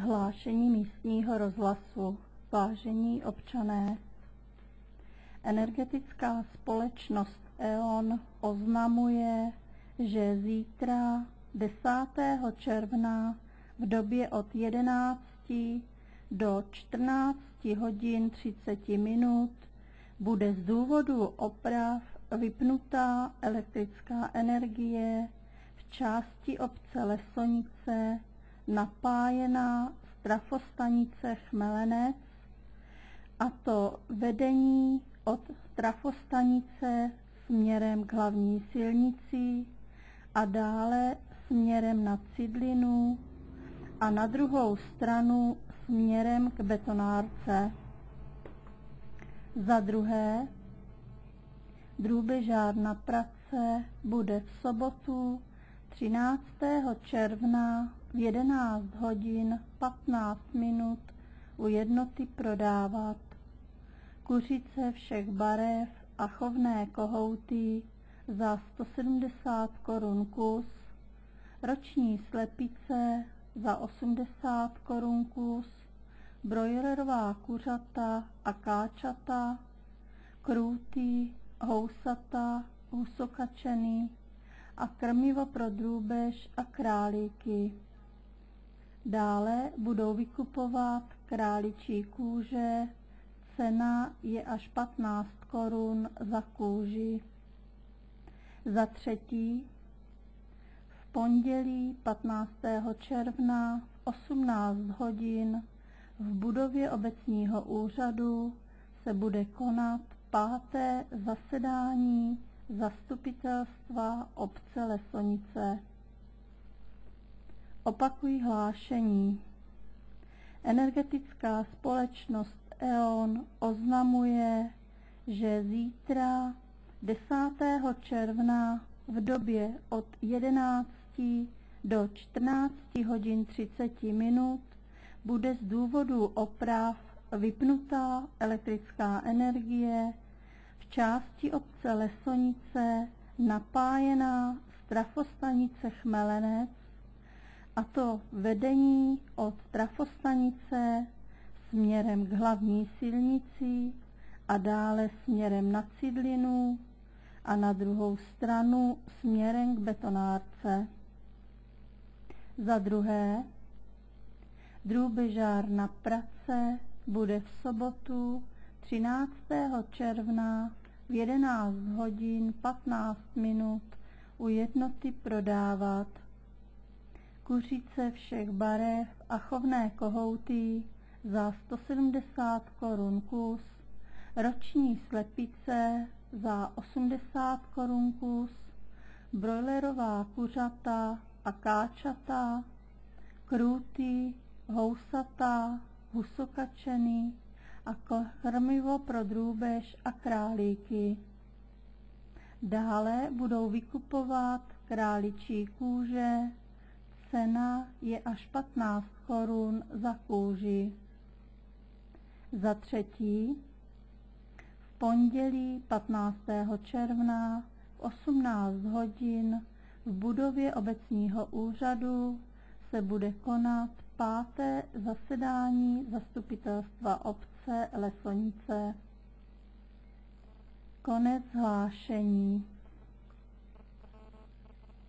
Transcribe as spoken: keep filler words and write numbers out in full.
Hlášení místního rozhlasu. Vážení občané, energetická společnost E O N oznamuje, že zítra desátého června v době od jedenácti do čtrnácti hodin třicet minut bude z důvodu oprav vypnutá elektrická energie v části obce Lesonice napájená z trafostanice Chmelenec, a to vedení od trafostanice směrem k hlavní silnici a dále směrem na Cidlinu a na druhou stranu směrem k betonárce. Za druhé, drůbežárna Prace bude v sobotu třináctého června v jedenáct hodin patnáct minut u jednoty prodávat kuřice všech barev a chovné kohouty za sto sedmdesát korun kus, roční slepice za osmdesát korun kus, brojlerová kuřata a káčata, krůty, housata, husokačeny a krmivo pro drůbež a králíky. Dále budou vykupovat králičí kůže, cena je až patnáct korun za kůži. Za třetí, v pondělí patnáctého června v osmnáct hodin v budově obecního úřadu se bude konat páté zasedání zastupitelstva obce Lesonice. Opakují hlášení. Energetická společnost E O N oznamuje, že zítra desátého června v době od jedenácti do čtrnácti hodin třicet minut bude z důvodu oprav vypnutá elektrická energie v části obce Lesonice napájená z trafostanice Chmelenec, a to vedení od trafostanice směrem k hlavní silnici a dále směrem na Cidlinu a na druhou stranu směrem k betonárce. Za druhé, drůbežárna Prace bude v sobotu třináctého června v jedenáct hodin patnáct minut u jednoty prodávat kuřice všech barev a chovné kohouty za sto sedmdesát korun kus, roční slepice za osmdesát korun kus, brojlerová kuřata a káčata, krůty, housata, husokačeny a krmivo pro drůbež a králíky. Dále budou vykupovat králičí kůže, cena je až patnáct korun za kůži. Za třetí, v pondělí patnáctého června v osmnáct hodin v budově obecního úřadu se bude konat páté zasedání zastupitelstva obce Lesonice. Konec hlášení.